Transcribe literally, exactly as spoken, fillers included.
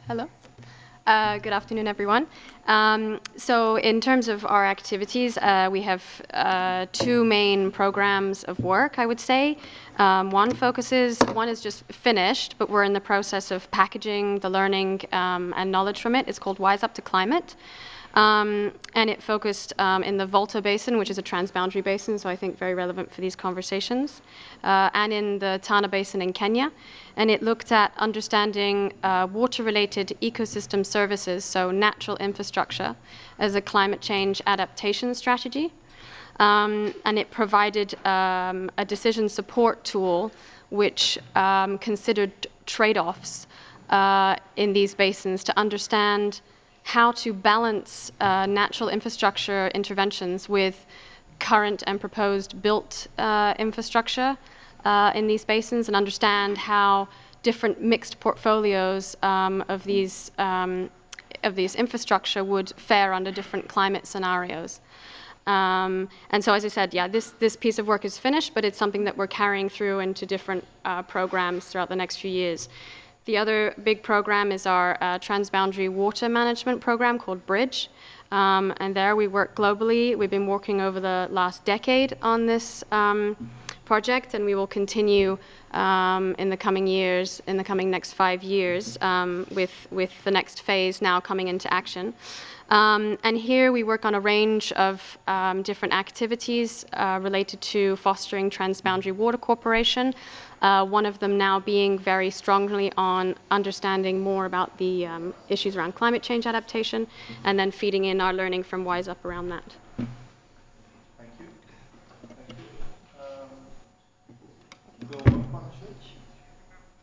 Hello. Uh, good afternoon, everyone. Um, so in terms of our activities, uh, we have uh, two main programs of work, I would say. Um, one focuses, one is just finished, but we're in the process of packaging the learning um, and knowledge from it. It's called Wise Up to Climate. Um, and it focused um, in the Volta Basin, which is a transboundary basin, so I think very relevant for these conversations, uh, and in the Tana Basin in Kenya. And it looked at understanding uh, water-related ecosystem services, so natural infrastructure, as a climate change adaptation strategy. Um, and it provided um, a decision support tool which um, considered trade-offs uh, in these basins to understand how to balance uh, natural infrastructure interventions with current and proposed built uh, infrastructure uh, in these basins, and understand how different mixed portfolios um, of these um, of these infrastructure would fare under different climate scenarios. Um, and so, as I said, yeah, this, this piece of work is finished, but it's something that we're carrying through into different uh, programs throughout the next few years. The other big program is our uh, transboundary water management program called BRIDGE. Um, and there we work globally. We've been working over the last decade on this um, project, and we will continue um, in the coming years, in the coming next five years, um, with, with the next phase now coming into action. Um, and here we work on a range of um, different activities uh, related to fostering transboundary water cooperation, uh, one of them now being very strongly on understanding more about the um, issues around climate change adaptation, and then feeding in our learning from Wise Up around that.